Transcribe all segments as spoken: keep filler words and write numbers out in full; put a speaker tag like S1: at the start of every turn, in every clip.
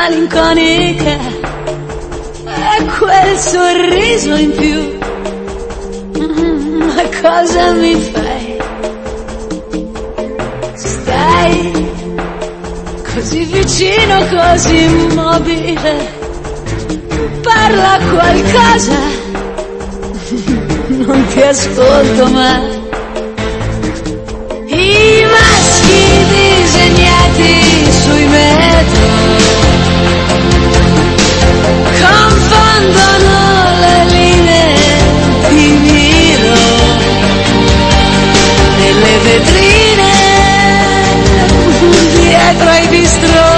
S1: malinconica e quel sorriso in più. Mm, ma cosa mi fai? Stai così vicino, così immobile. Parla qualcosa, non ti ascolto mai. I maschi disegnati sui metro confondono le linee di miro nelle vetrine dietro ai bistrò.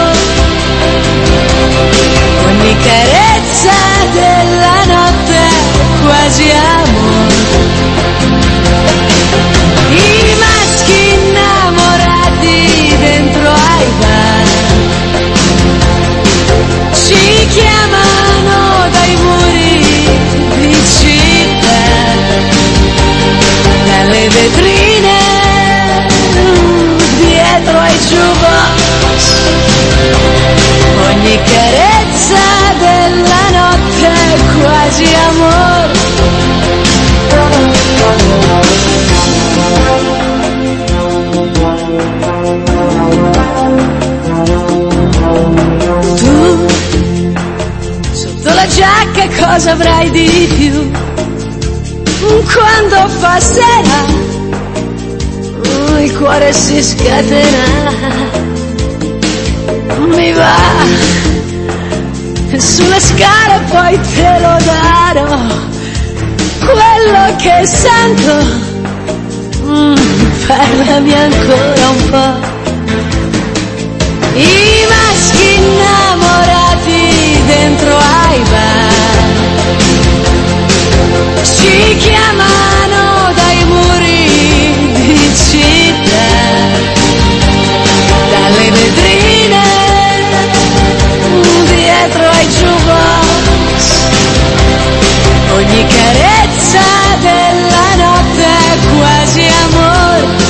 S1: Ogni carezza della notte quasi amore. I maschi innamorati dentro ai bar ci chiamano dai muri di città, dalle vetrine dietro ai jukebox. Ogni carezza della notte quasi amore. Tu sotto la giacca cosa avrai di più? Quando fa sera oh, il cuore si scatena. Mi va sulle scale poi te lo darò. Quello che sento, mm, parlami ancora un po'. I maschi innamorati dentro ai bar ci chiamano dai muri di città, dalle vetrine dietro ai jukebox. Ogni carezza della notte è quasi amore.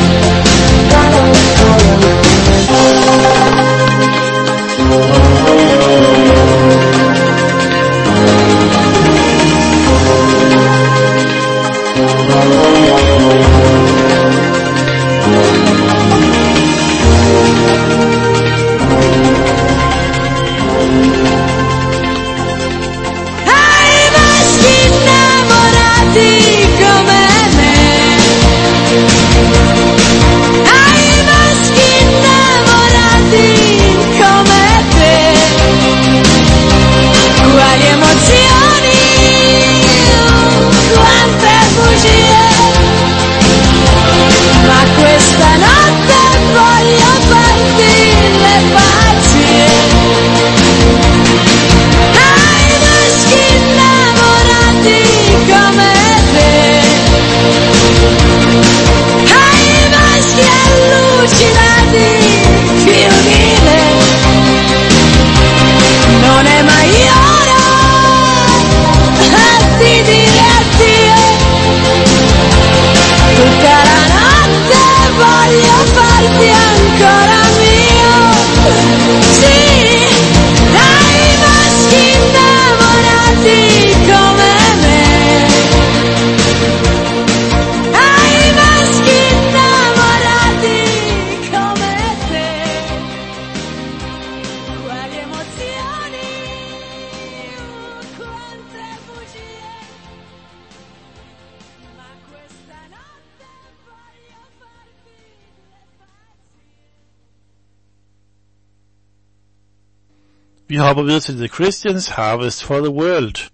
S2: Vi hopper videre til The Christians, Harvest for the World.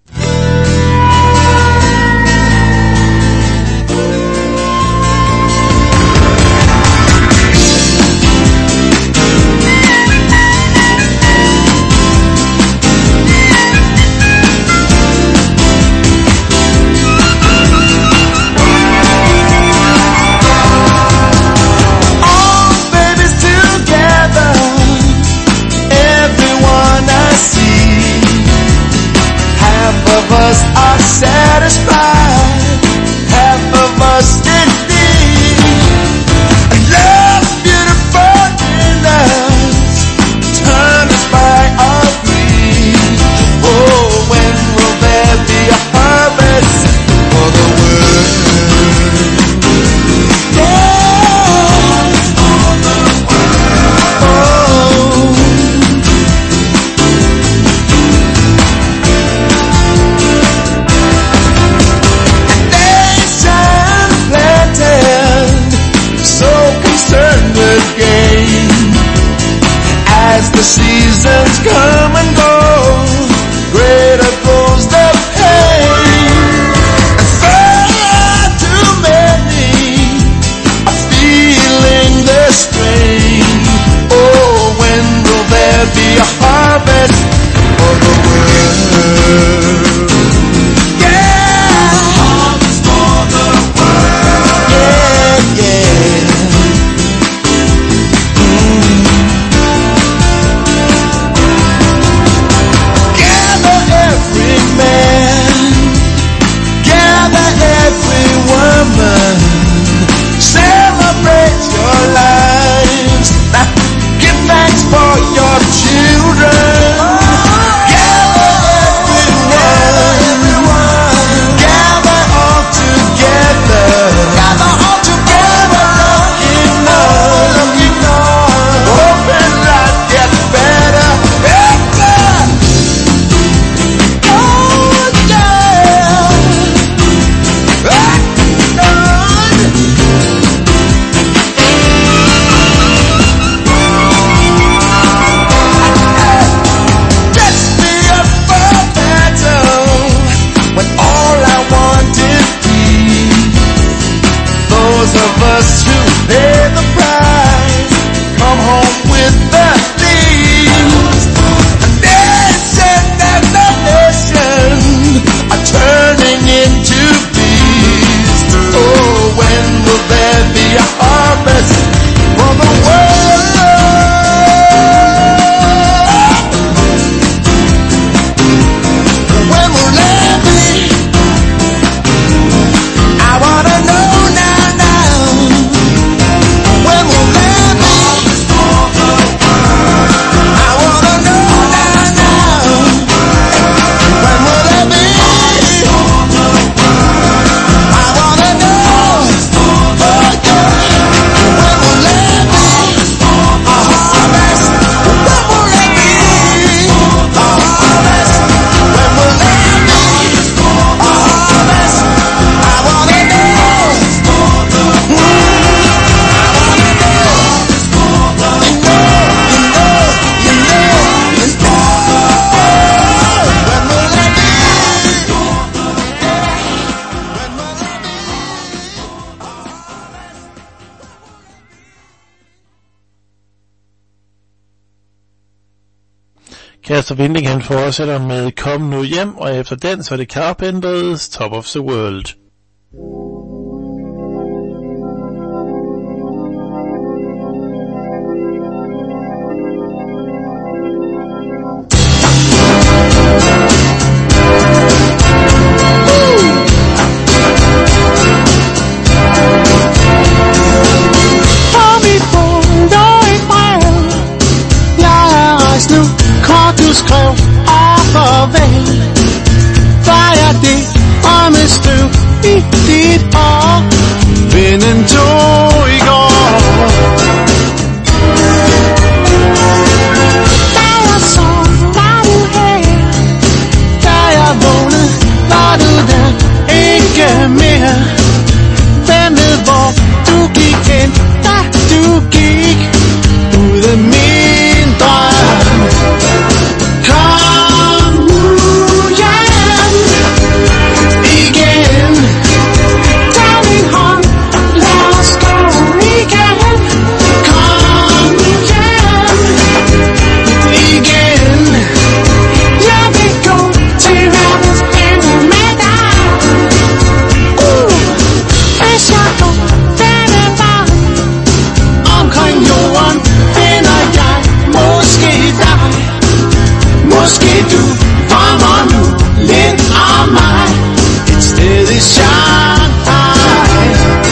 S3: Us are satisfied, half of us in need. Love's beautiful in us, time is by
S2: Kasper Winding han fortsætter med Kom nu hjem, og efter den så er det Carpenters Top of the World.
S4: Du skrev af farvel. Der er det drømmestøv i dit år. Vinden tog i går. Da jeg sov, var du her. Da jeg vågnede, var du der ikke mere. Hvem ved hvor du gik hen, da du gik ud af min drøm. Kom nu hjem igen. Tag min hånd, lad os gå igen. Kom hjem igen. Jeg vil gå til verdens ende med dig. Uh, hvis jeg går denne vej omkring jorden, finder jeg måske dig. Måske du drømmer nu lidt om mig. Et sted i Shanghai.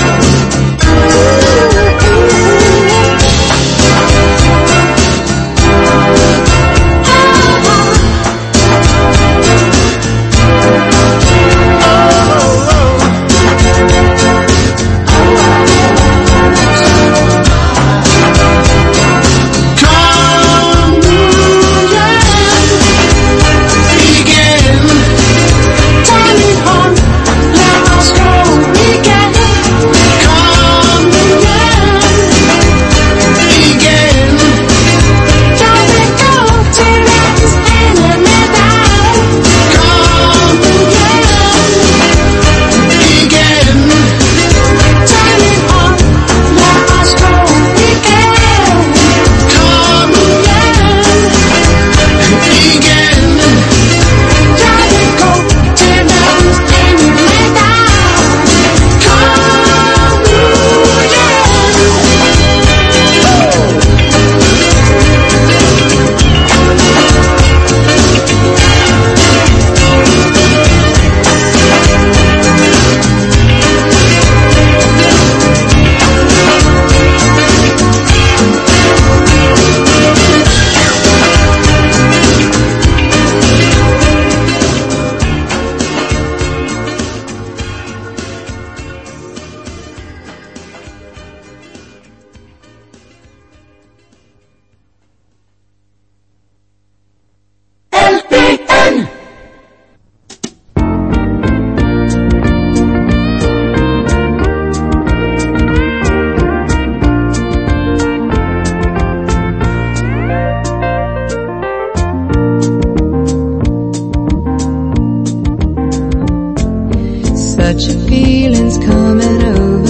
S1: Such a feeling's coming over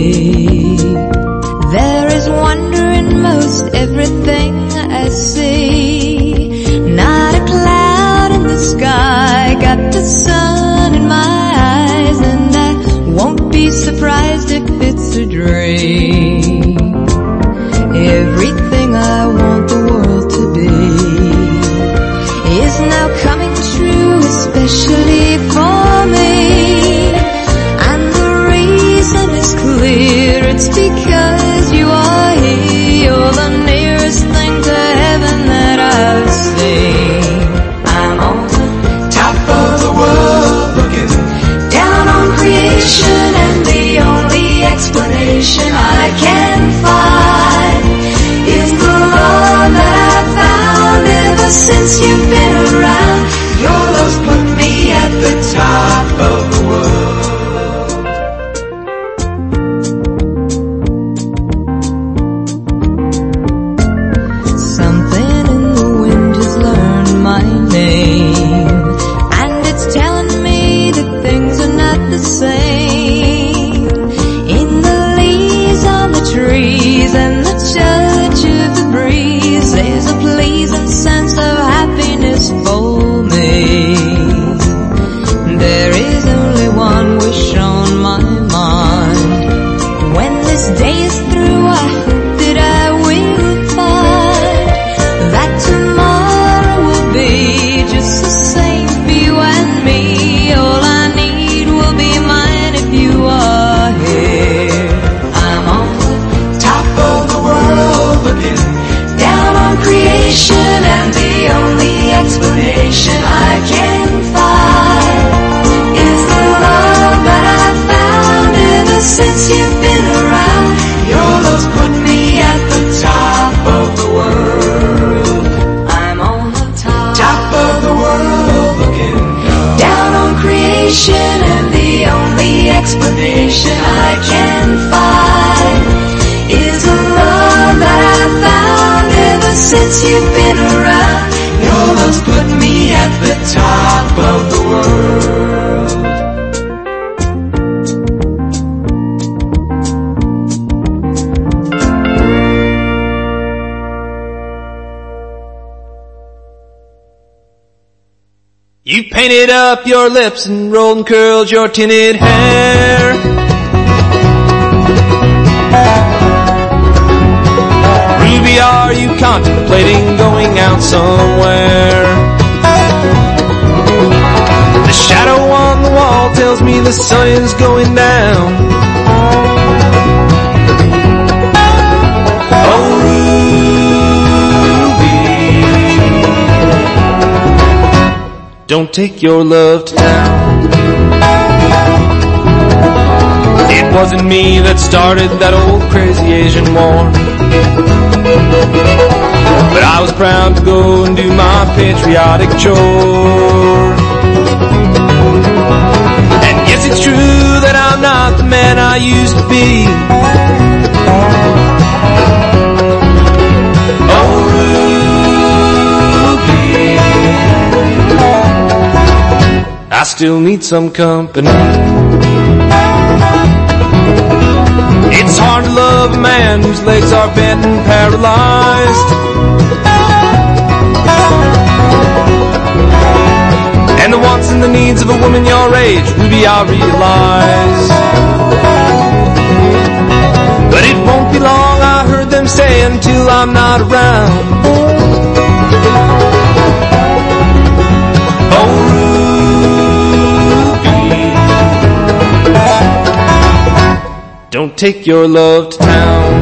S1: me. There is wonder in most everything I see. Not a cloud in the sky, got the sun in my eyes, and I won't be surprised if it's a dream. Everything I want the world to be is now coming true, especially for me. Clear, it's because you are here. You're the nearest thing to heaven that I've seen. I'm on the top of the world, looking down on creation, and the only explanation I can find is the love that I've found ever since you've been around. Your love's put me at the top of the world. And the touch of the breeze, there's a pleasing sense of happiness sensation, and the only explanation I can find is a love that I found ever since you've been around. Your love's put me at the top of the world.
S5: You painted up your lips and rolled and curled your tinted hair. Ruby, are you contemplating going out somewhere? The shadow on the wall tells me the sun is going down. Oh, don't take your love to town. It wasn't me that started that old crazy Asian war, but I was proud to go and do my patriotic chore. And yes, it's true that I'm not the man I used to be. Oh, I still need some company. It's hard to love a man whose legs are bent and paralyzed, and the wants and the needs of a woman your age, Ruby, I realize. But it won't be long, I heard them say, until I'm not around. Oh, don't take your love to town.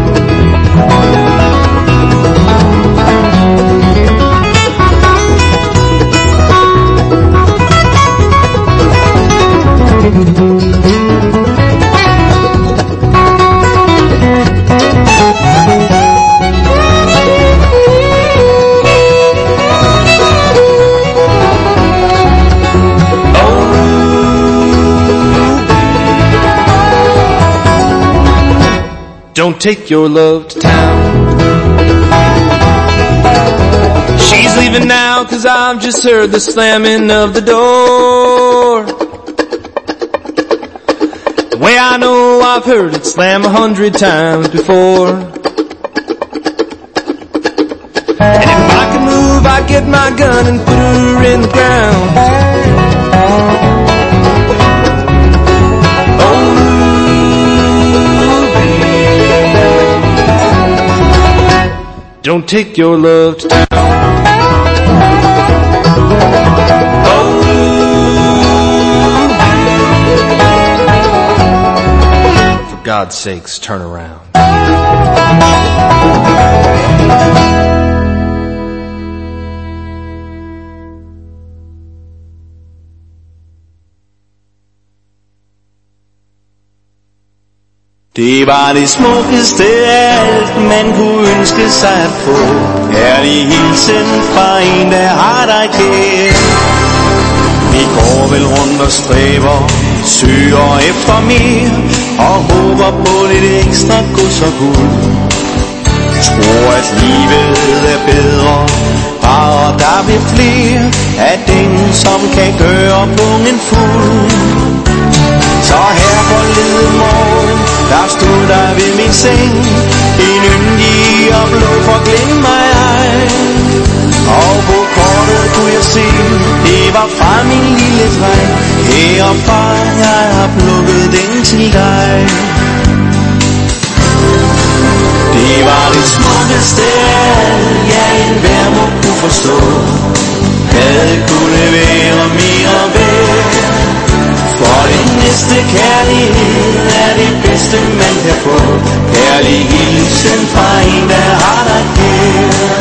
S5: Don't take your love to town. She's leaving now, 'cause I've just heard the slamming of the door. The way I know I've heard it slam a hundred times before. And if I could move, I'd get my gun and put her in the ground. Don't take your love to town. Oh, for God's sakes, turn around.
S3: Det var det smukkeste af alt, man kunne ønske sig at få. Kærlig hilsen fra en, der har dig kær. Vi går vel rundt og stræber, søger efter mere, og håber på lidt ekstra gods og guld. Tror at livet er bedre, bare der bliver flere af dem, som kan gøre pungen fuld. Så her forleden morgen, der stod der ved min seng en yndig og blå forglem mig ej. Og på kortet kunne jeg se, det var fra min lille dreng. Herfra jeg har plukket den til dig. Det var det smukkeste af alt, ja, enhver må kunne forstå. Havde kunne være mere værd. For den næste kærlighed er det bedste man kan få. Kærlig hilsen fra en, der har dig kær.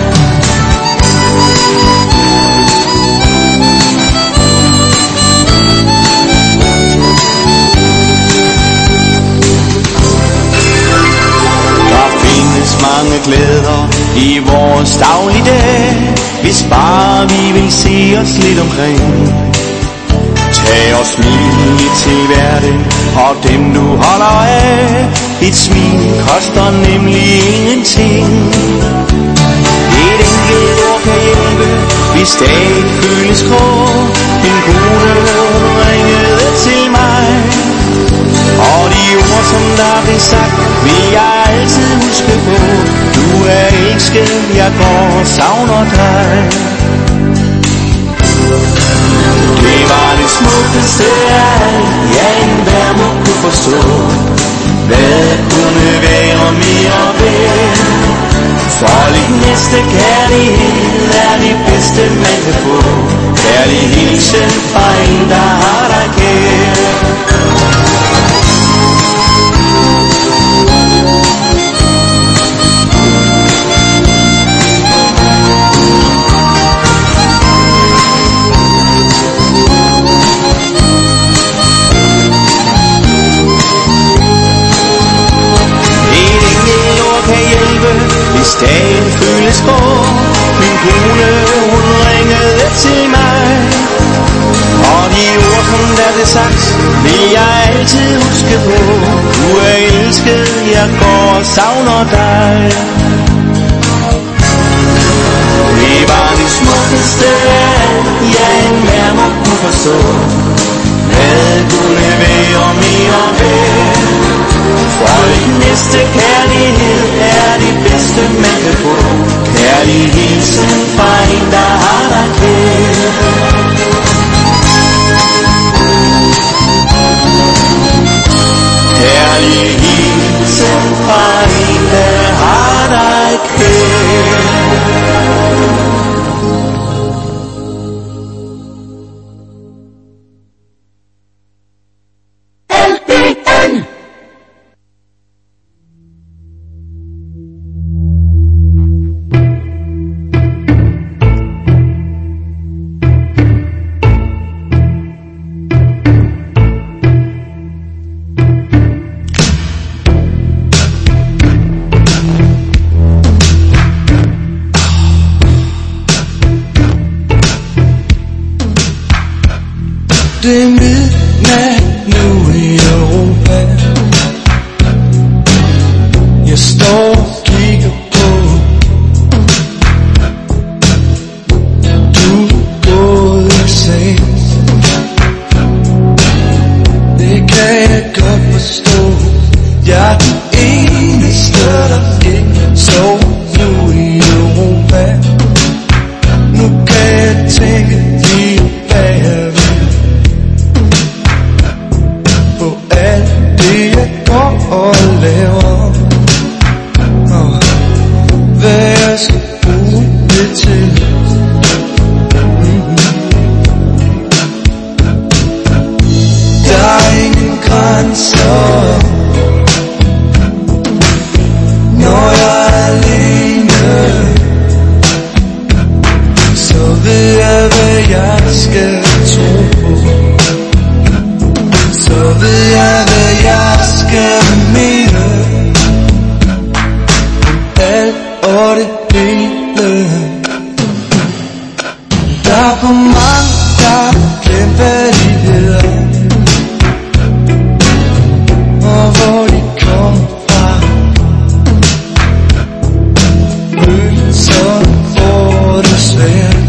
S3: Der findes mange glæder i vores dagligdag, hvis bare vi vil se os lidt omkring. Tag og smil til hverdag og dem du holder af. Et smil koster nemlig ingenting. Et enkelt ord kan hjælpe, hvis dagen føles grå. Min kone ringede til mig, og de ord som der blev sagt vil jeg altid huske på. Du er elsket, jeg går og savner dig. Det var det smukkeste af alt, ja enhver må kunne forstå. Hvad kunne være mere værd? For lidt næste kærlighed er det bedste man kan få. Kærlig hilsen fra en der har dig kær. Hvis dagen føles grå. Min kone hun ringede til mig, og de ord som der blev sagt vil jeg altid huske på. Du er elsket, jeg går og savner dig. Det var det smukkeste af, ja enhver må kunne forstå. Hvad kunne være mere værd? For det næste kærlighed er det bedste man kan få. Kærlig hilsen fra en der har dig kær. Kærlig hilsen fra en der har dig kær.
S4: Det er midnat nu i Europa. Jeg står og kigger på. Du er gået i seng. Det kan jeg godt forstå. Jeg er den eneste der ikke sover nu i Europa. Nu kan jeg tænke lige hvad jeg vil. Og laver og hvad jeg skal bruge det til. Mm-hmm. Der er ingen grænser, når jeg er alene. Så ved jeg hvad jeg skal tro på. Så ved jeg hvad jeg skal mene. Alt og det hele. Der er for mange der glemt hvad de hedder, og hvor de kommer fra. Følelser får det svært.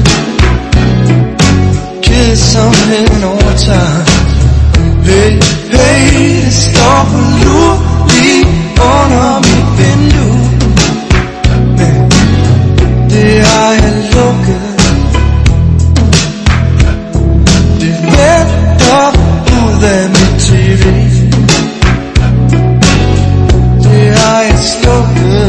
S4: Kedsomheden overtager. Hey, hey, det står på lur lige under mit vindue. Men det har jeg lukket. Det vælter ud af mit tv. Det har jeg slukket.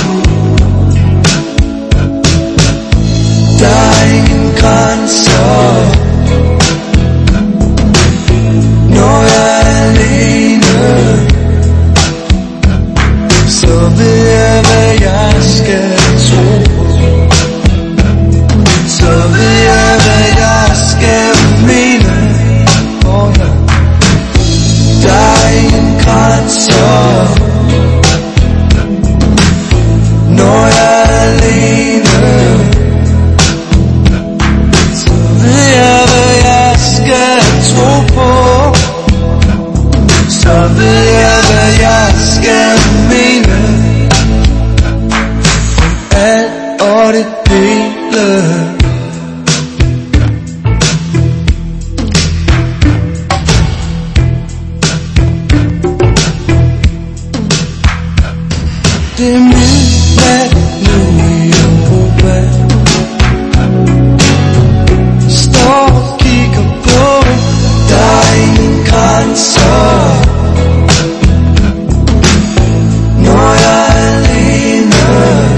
S4: Der er ingen grænser, Det midnat nu i Europa. Står og kigger på, der er ingen grænser. Når jeg er alene,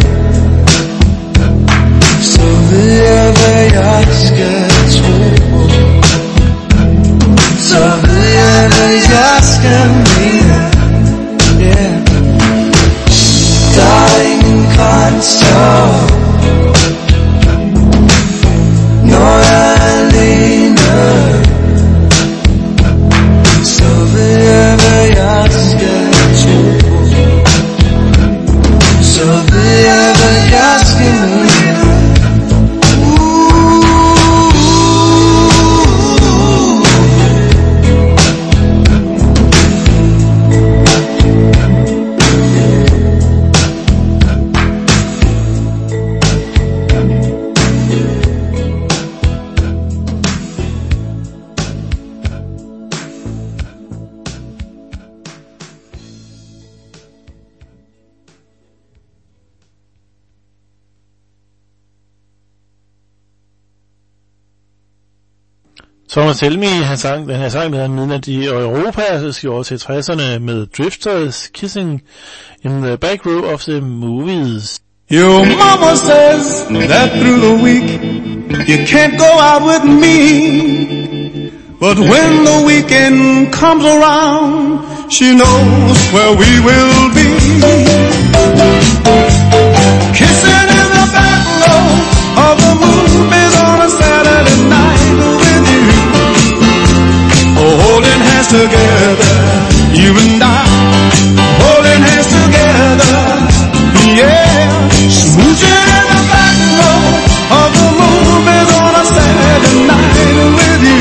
S4: så ved jeg hvad jeg skal tro på. Så ved jeg hvad jeg skal mene. Yeah. Der er ingen grænser. Når jeg er alene, så ved jeg hvad jeg skal tro på. Så ved jeg hvad jeg skal mene.
S2: Thomas Helmig, han sang, den her sang, der hedder Midnat i Europa, så skal vi over til tresserne med Drifters, Kissing in the Back Row of the Movies.
S4: Your mama says that through the week you can't go out with me, but when the weekend comes around, she knows where we will be. Kissing in the back row of the movies on a Saturday night with you, holding hands together, you and I, holding hands together, yeah, smooching in the back row of the movies on a Saturday night with you.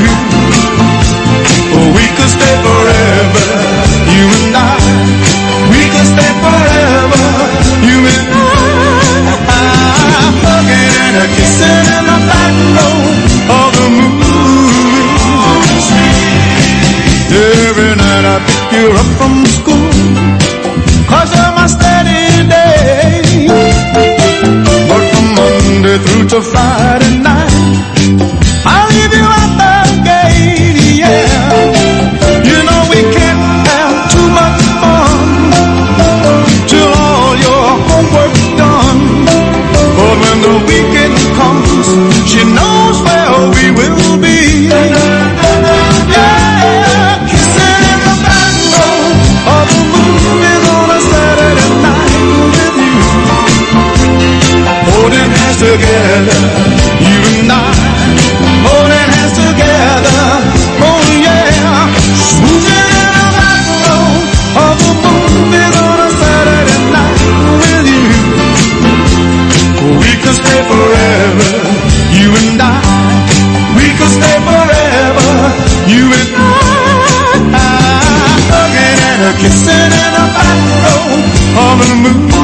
S4: We could stay forever, you and I, we could stay forever, you and I, hugging and a kissing in the back row of the movies. Every night I pick you up from school, 'cause you're my steady day. But from Monday through to Friday night, I'll leave you at the gate, yeah. You know we can't have too much fun till all your homework's done. But when the weekend comes, she knows where we will be. Together, you and I, holding hands together, oh yeah, smooching in the back row of the movies on a Saturday night with you. We could stay forever, you and I, we could stay forever, you and I, hugging and a kissing in the back row of the movies.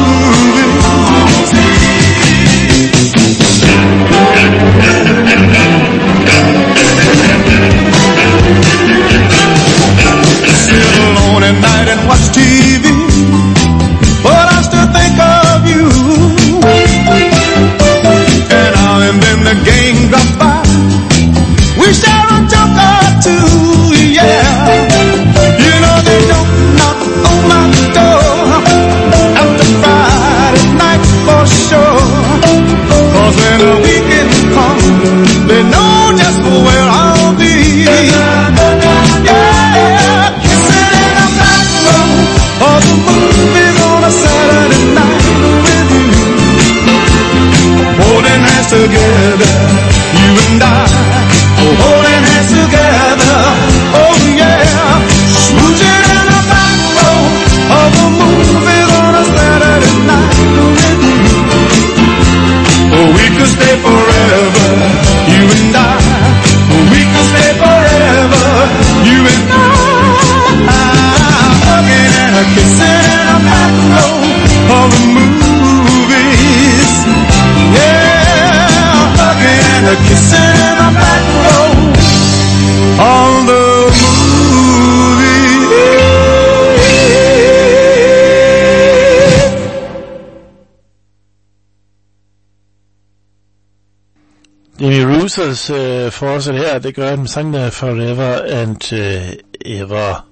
S4: Sit alone at night and watch T V, but I still think of you. And now and then the gang drops by, we share a joke or two, yeah. You know they don't knock on my door after Friday.
S2: Drifters øh, fortsæt her, det gør den sang der Forever and øh, Ever.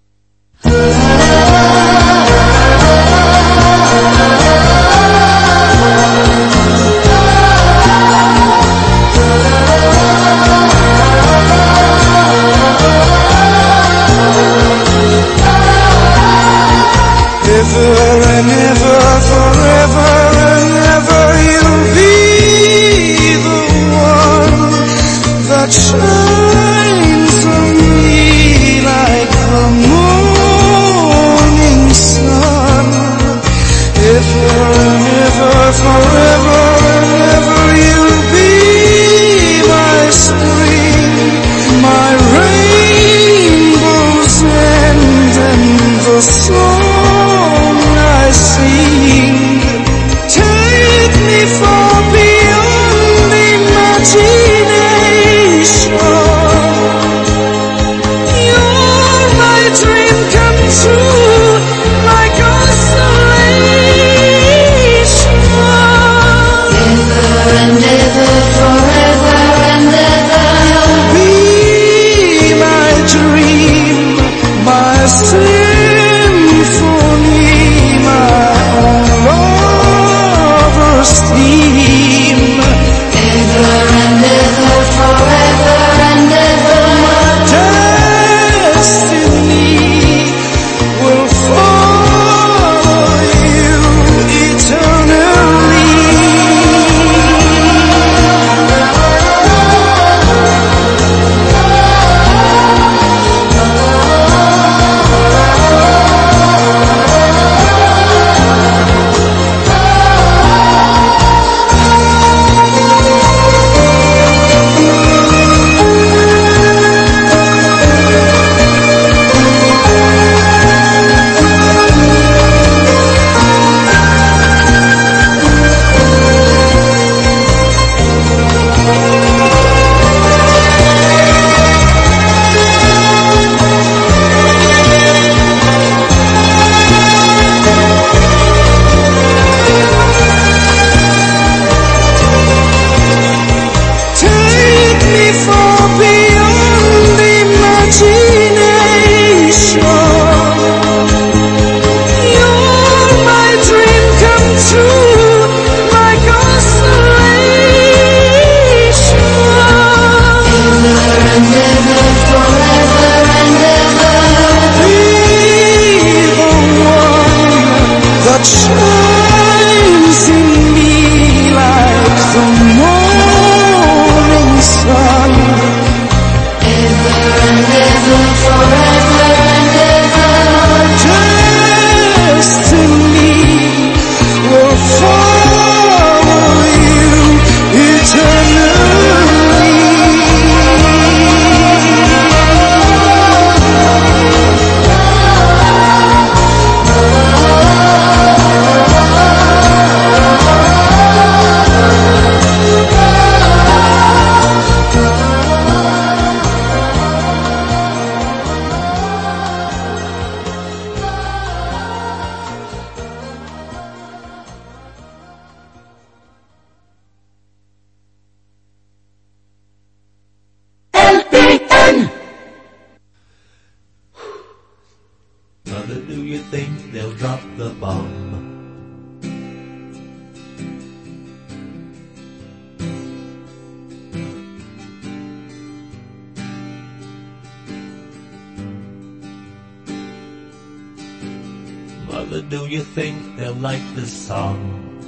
S4: Ever and ever, forever and ever, you'll be the one that shines on me like the morning sun. Ever and ever, forever and ever, you'll be my spring, my rainbow's end and the song I sing. Take me far beyond imagination. You're my dream come true, my consolation. Ever and ever, forever and ever, you'll be my dream, my symphony, theme. Ever and ever, forever and ever, my destiny will follow you eternally.
S6: Mother, do you think they'll drop the bomb? Mother, do you think they'll like this song?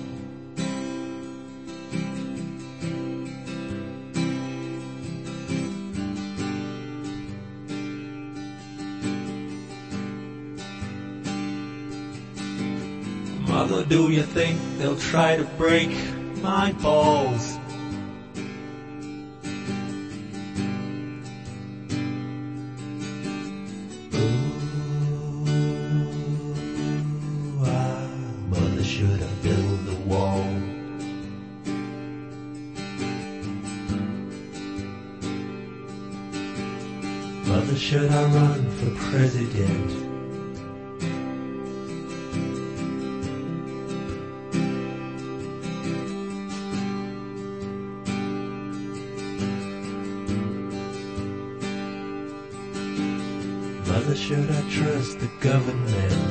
S6: Mother, do you think they'll try to break my balls? Ooh, ah, Mother, should I build a wall? Mother, should I run for president? Mother, should I trust the government?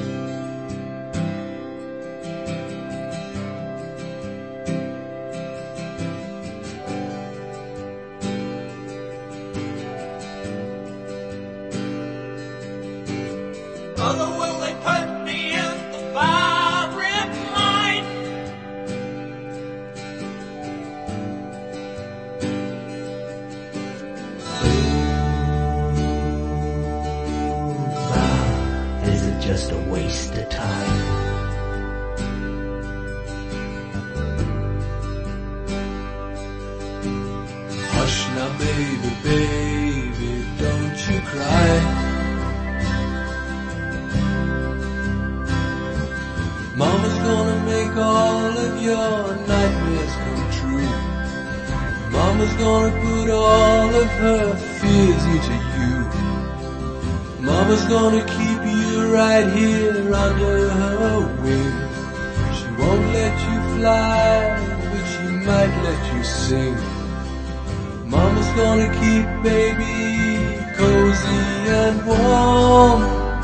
S7: Mother, will they put me in the firing line?
S6: Is it just a waste of time? Hush now, baby, baby, don't you cry. Mama's gonna make all of your nightmares come true. Mama's gonna put all of her fears into you. Mama's gonna keep you right here under her wing. She won't let you fly, but she might let you sing. Mama's gonna keep baby cozy and warm.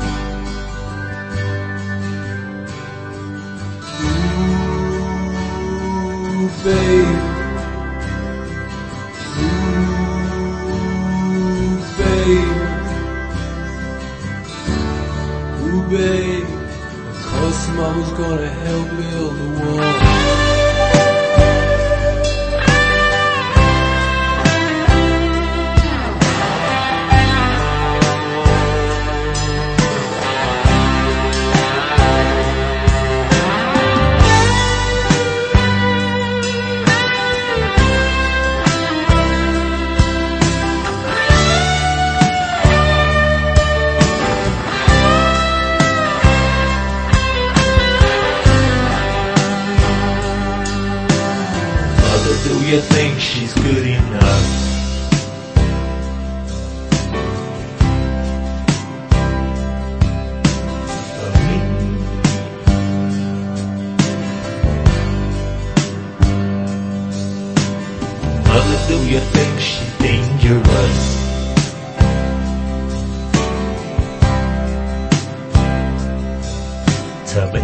S6: Ooh, babe. Ooh, babe. Ooh, babe, of course Mama's gonna help build the wall. Do you think she's good enough? For me? Mother, do you think she's dangerous? To me?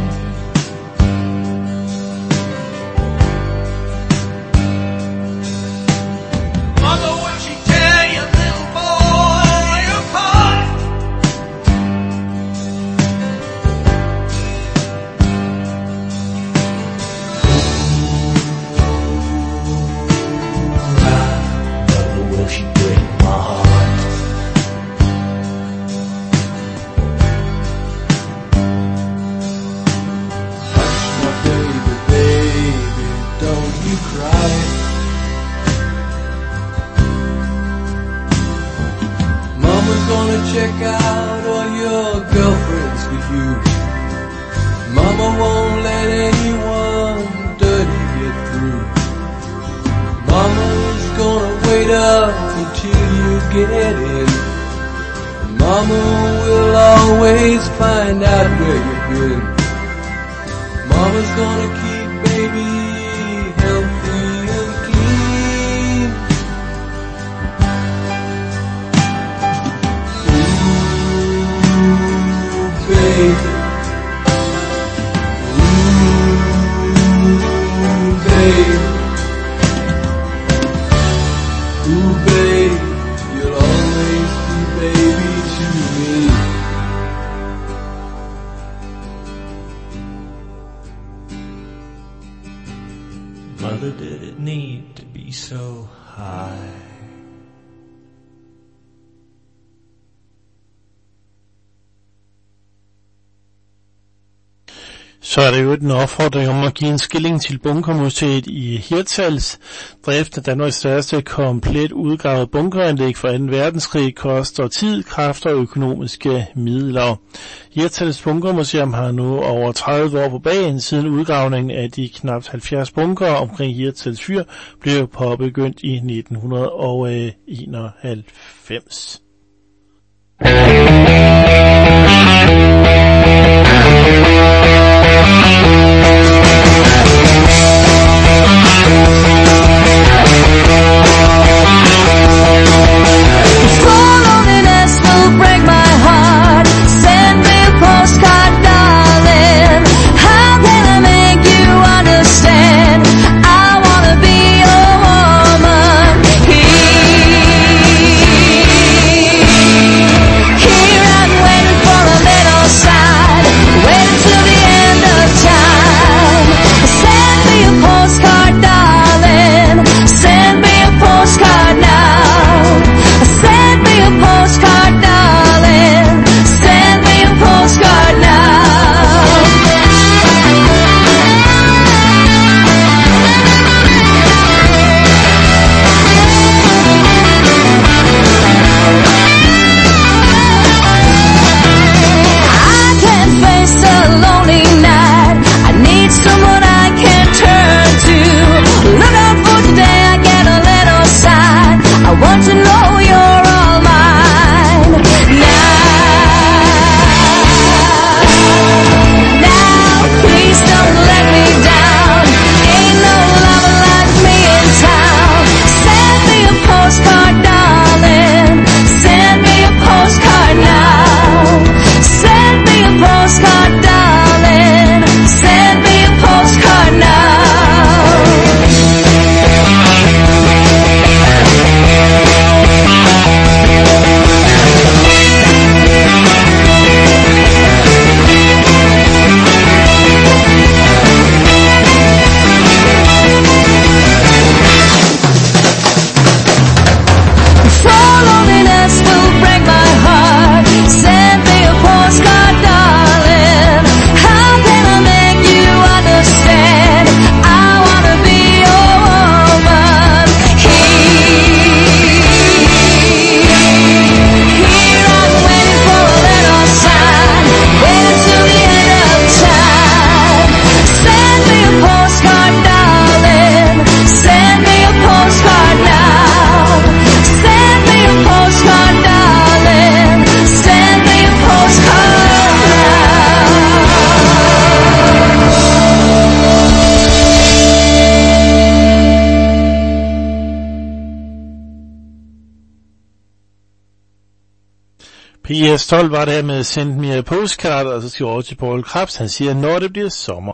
S6: Check out all your girlfriends for you. Mama won't let anyone dirty get through. Mama's gonna wait up until you get in. Mama will always find out where you've been. Mama's gonna keep baby healthy and clean. Baby, ooh, baby, ooh, baby, you'll always be baby to me. Mother, did it need to be so high?
S2: Så er det jo en opfordring om at give en skilling til Bunkermuseet i Hirtshals. Drift af Danmarks største komplet udgravet bunkeranlæg for anden verdenskrig koster tid, kræfter og økonomiske midler. Hirtshals Bunkermuseum har nu over tredive år på bagen siden udgravningen af de knap halvfjerds bunkere omkring Hirtshals Fyr blev påbegyndt i nitten enoghalvfems.
S1: Loneliness will break my heart.
S2: P S tolv var det med Send Me a Postcard, og så skal vi over til Paul Krebs. Han siger, når det bliver sommer.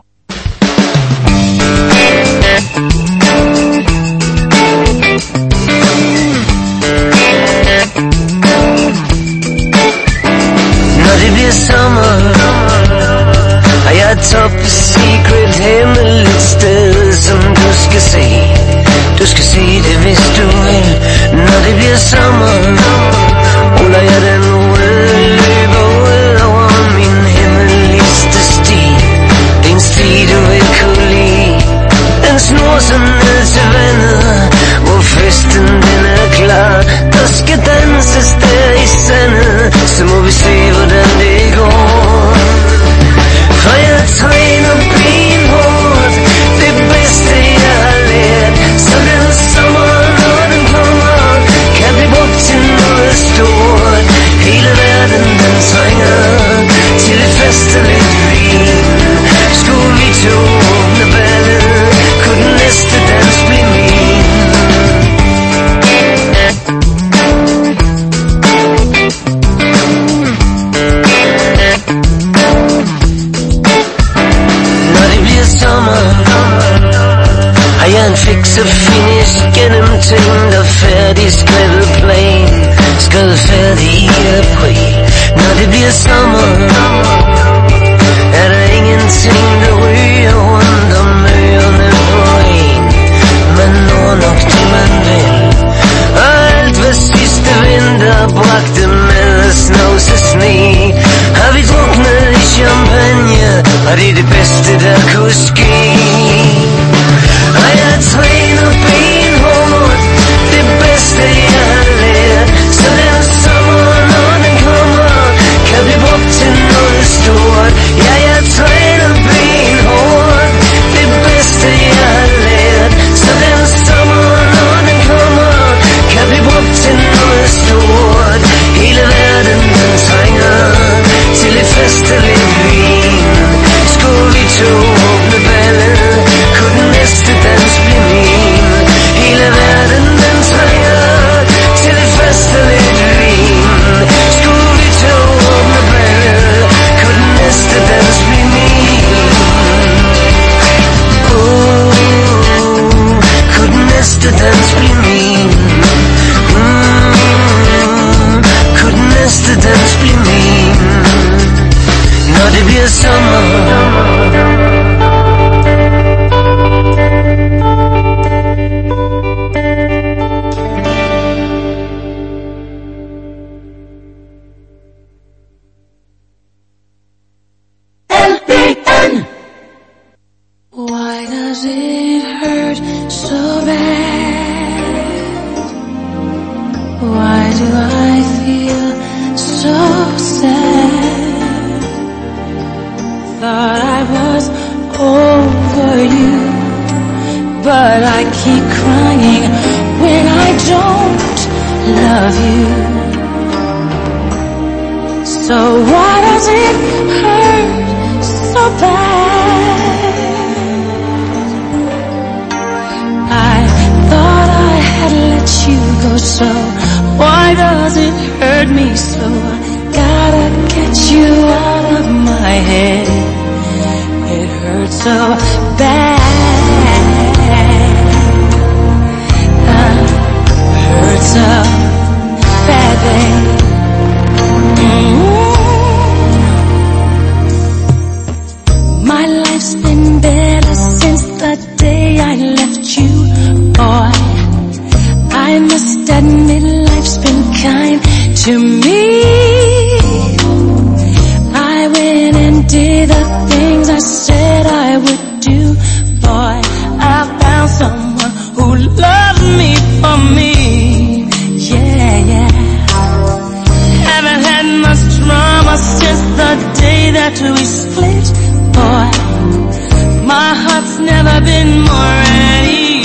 S8: Når det bliver sommer, har jeg et top secret hemmeligt sted, som du skal se. Du skal se det, hvis du vil. Når det bliver sommer, ruller jeg den røde løber ud over min hemmeligste sti. Det er en sti, du vil kunne lide. Den snor sig ned til vandet, hvor festen den er klar. Der skal danses der i sandet, så må vi se, hvordan det går. For jeg træner benhårdt, det bedste jeg har lært. Så den sommer, når den kommer, kan blive brugt til noget stort. Hele verden den trænger til et festeligt vin. Skulle vi to åbne ballet, kunne den næste dans blive min. Når det bliver sommer, har jeg en fix og finish gennemtænkt og færdig skrevet plan. Skrevet færdig i april. Når det bliver sommer, er der ingenting, der ryger rundt om ørerne på en. Man når nok det man vil, og alt hvad sidste vinter bragte med snavs og sne, har vi druknet i champagne, og det er det bedste der kunne ske. Og jeg træner benhårdt, det bedste jeg har lært. Så den sommer, når den kommer, kan blive brugt til noget stort. Ja, jeg træner benhårdt, det bedste jeg har lært. Så den sommer, når den kommer, kan blive brugt til noget stort. Hele verden den trænger til et festeligt vin. Skulle vi to åbne ballet, kunne den næste dans blive min. Hele verden den trænger til et festeligt vin. Skulle vi to åbne ballet, kunne den næste dans blive min. Oh, kunne den næste dans blive min. Mm, kunne den næste dans blive min. Når det bliver sommer.
S1: Why does it hurt so bad? Why do I feel so sad? Thought I was over you, but I keep crying when I don't love you. So why does it hurt so bad? I thought I had let you go, so why does it hurt me so? I gotta get you out of my head. It hurts so bad. It hurts so bad, babe. My life's been better since the day I left you, boy. I must admit life's been kind to me. I went and did the things I said I would do, boy. I found someone who loved me for me. Yeah, yeah. Haven't had much drama since the day that we split, boy. My heart's never been more at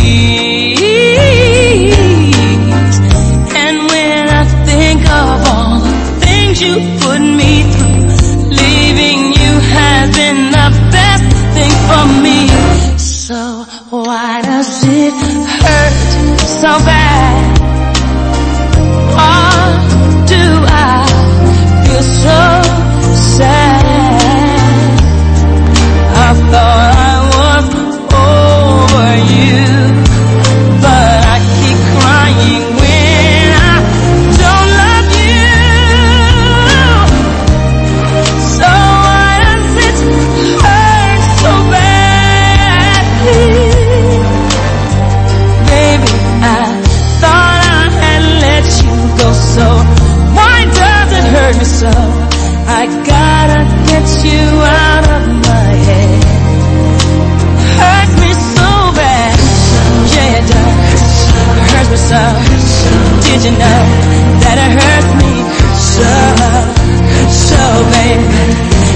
S1: ease. And when I think of all the things you put me through, leaving you has been the best thing for me. So why does it hurt so bad? Or do I so I gotta get you out of my head. Hurts me so bad, yeah it does. Hurts me so. Did you know that it hurts me so, so baby?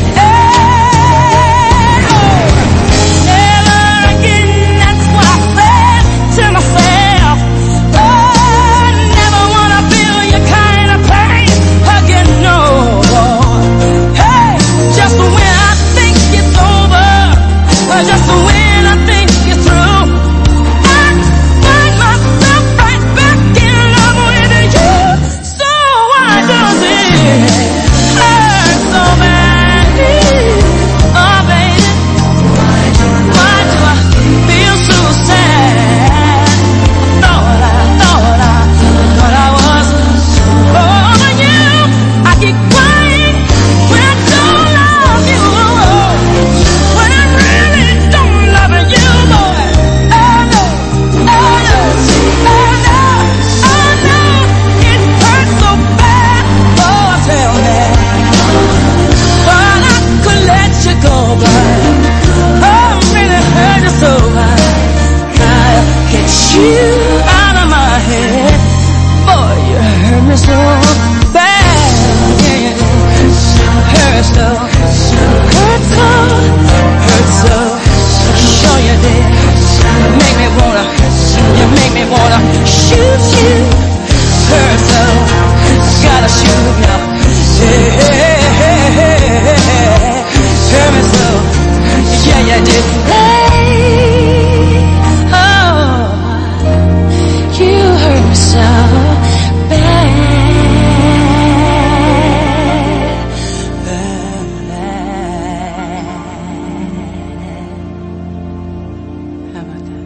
S1: Just when I think you're through, I find myself right back in love with you. So why does it hurt so bad? Oh baby, why do I feel so sad? Thought I, thought I, thought I was over you. I keep crying when I don't love you. When I really don't love you, boy. Oh no, oh no, oh no, oh no. It hurts so bad. Oh, tell me, but I could let you go, but oh, really hurt you so bad. Gotta get you out of my head, boy. You hurt me so bad, yeah, yeah. Hurt so, hurt so, hurt so. Sure you did. Make me wanna, you make me wanna shoot you. Hurt so, gotta shoot you. Hey, hey, hey, hey, hey. Hurt me so, yeah, you did. Hey, oh, you hurt me so bad. How about that?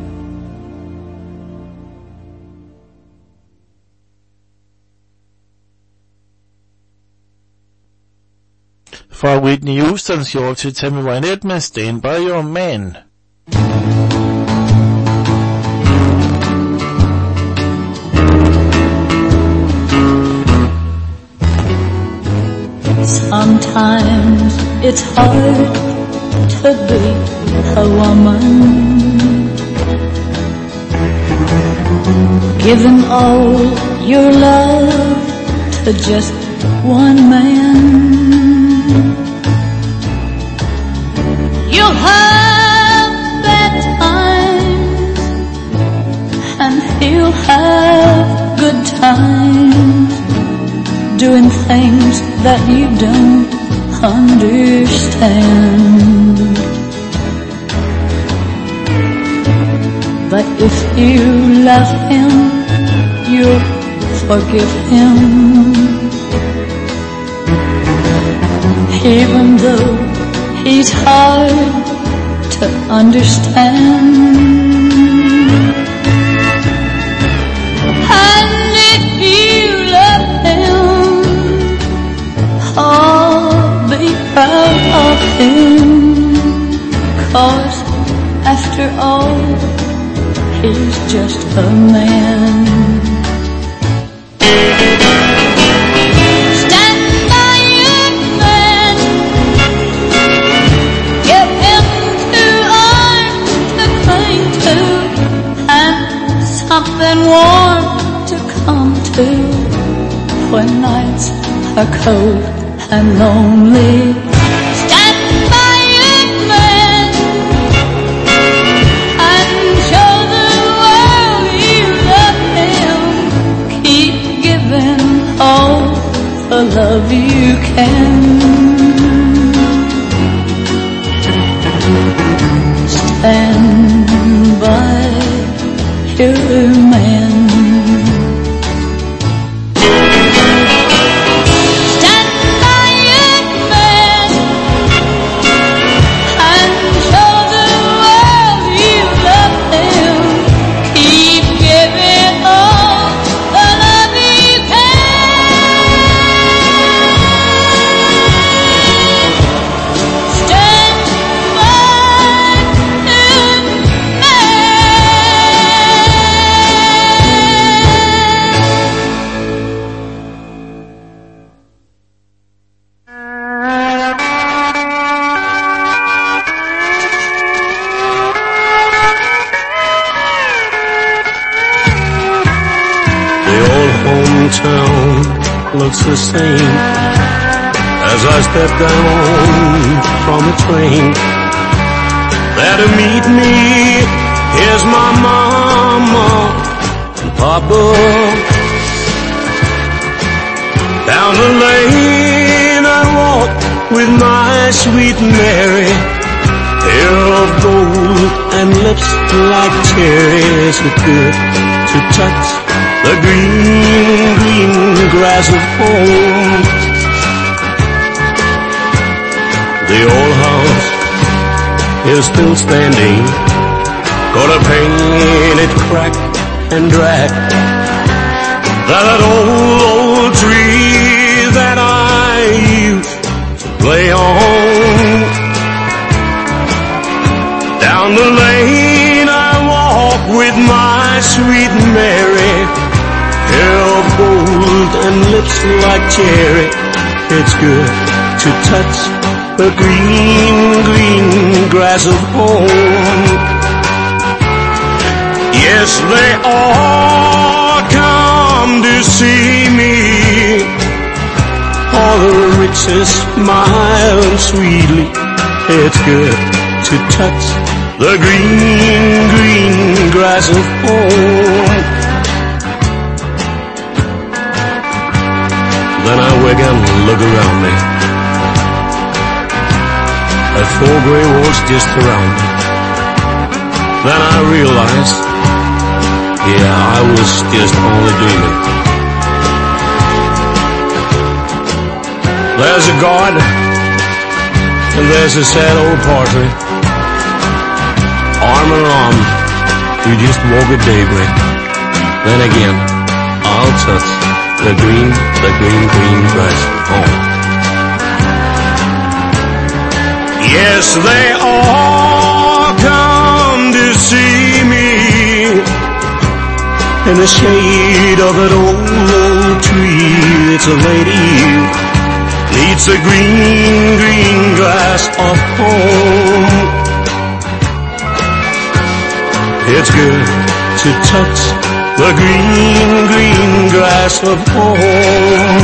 S2: Fra Whitney Houston skal over til Tammy Wynette med Stand By Your Man.
S9: Sometimes it's hard to be a woman, giving all your love to just one man. You'll have bad times and he'll have good times, doing things that you don't understand. But if you love him, you'll forgive him, even though he's hard to understand. And if you love him, oh, be proud of him, 'cause after all, he's just a man. Stand by your man, give him two arms to cling to, and something warm to come to when nights are cold and lonely. Stand by your man and show the world you love him. Keep giving all the love you can. Stand by your man.
S3: town looks the same as I step down from the train. There to meet me is my mama and papa. Down the lane I walk with my sweet Mary, hair of gold and lips like cherries. It's good to touch the green, green grass of home. The old house is still standing, got a painted crack and drac. That old, old tree that I used to play on. Down the lane I walk with my sweet Mary, hair of gold and lips like cherry. It's good to touch the green, green grass of home. Yes, they all come to see me. All the riches smile sweetly. It's good to touch the green, green grass of home. Then I wake and look around me at four gray walls just around me. Then I realized, yeah, I was just only dreaming. There's a God, and there's a sad old portrait, arm in arm, we just walk at daybreak. Then again, I'll touch the green, the green, green grass home. Yes, they all come to see me in the shade of that old, old tree. It's a lady who needs the green, green grass of home. It's good to touch the green, green grass of home.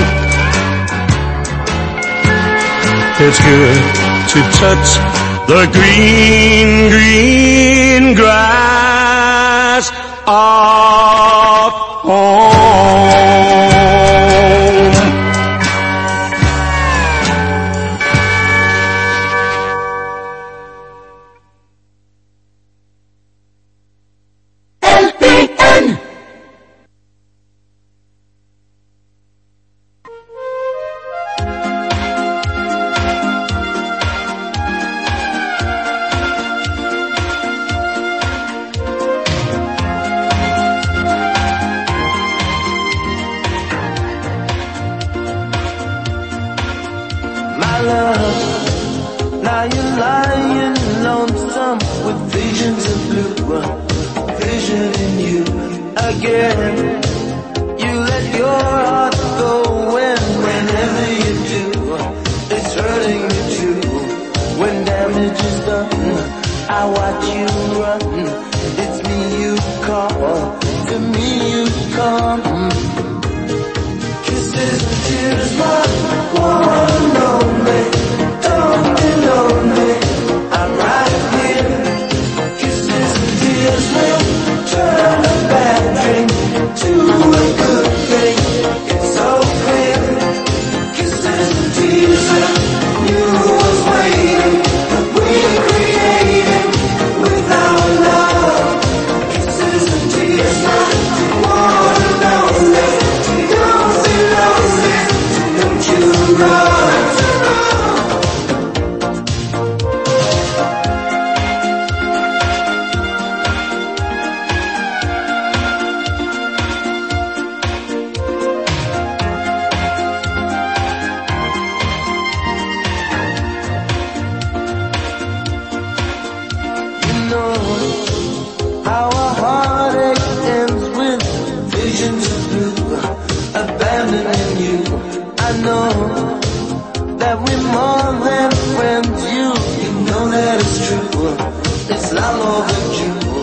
S3: It's good to touch the green, green grass of home.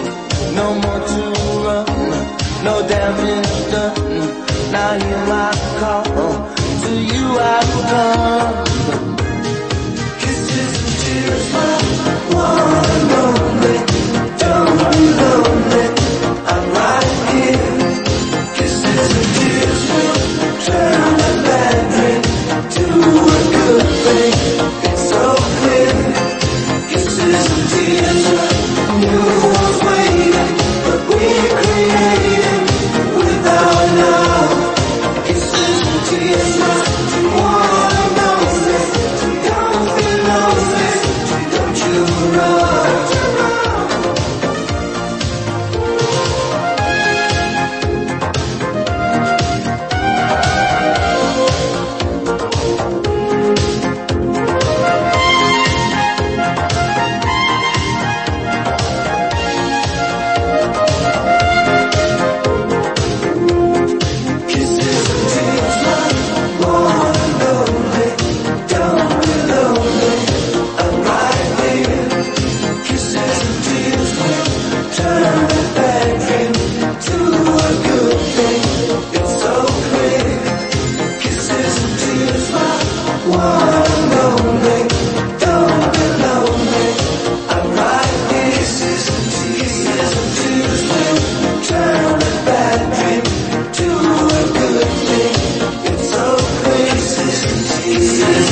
S10: No more to run, no damage done. Now you're my
S4: call, to you I will come. Kisses and tears, my one and only. Don't be lonely, I'm right here. Kisses and tears will turn a bad dream to a good thing. It's so clear. Kisses and tears, new ones waiting, but we created with our love. Kisses and tears, my one and only. Don't be lonely, don't you run. Kisses